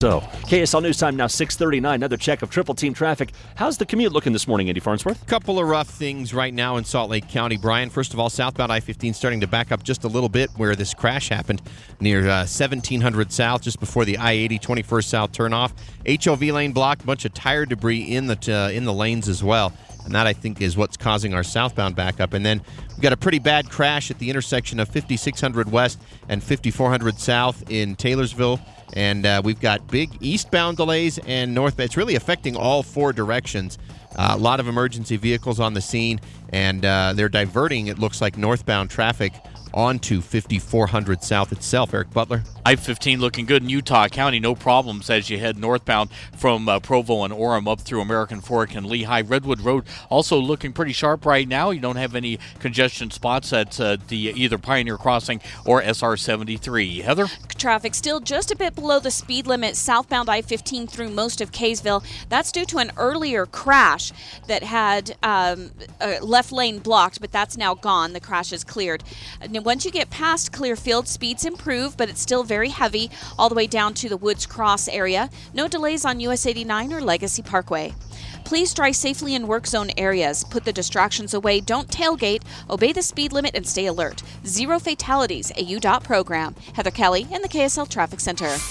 So, KSL News Time now 6:39. Another check of Triple Team traffic. How's the commute looking this morning, Andy Farnsworth? Couple of rough things right now in Salt Lake County, Brian. First of all, southbound I-15 starting to back up just a little bit where this crash happened near 1700 South, just before the I-80 21st South turnoff. HOV lane blocked, a bunch of tire debris in the lanes as well. And that, I think, is what's causing our southbound backup. And then we've got a pretty bad crash at the intersection of 5600 West and 5400 South in Taylorsville. And we've got big eastbound delays and northbound. It's really affecting all four directions. A lot of emergency vehicles on the scene, and they're diverting, it looks like, northbound traffic onto 5400 South itself. Eric Butler. I-15 looking good in Utah County. No problems as you head northbound from Provo and Orem up through American Fork and Lehigh. Redwood Road also looking pretty sharp right now. You don't have any congestion spots at either Pioneer Crossing or SR-73. Heather? Traffic still just a bit below the speed limit southbound I-15 through most of Kaysville. That's due to an earlier crash that had left lane blocked, but that's now gone. The crash is cleared. Now, once you get past Clearfield, speeds improve, but it's still very heavy all the way down to the Woods Cross area. No delays on US 89 or Legacy Parkway. Please drive safely in work zone areas. Put the distractions away. Don't tailgate. Obey the speed limit and stay alert. Zero fatalities, a UDOT program. Heather Kelly in the KSL Traffic Center.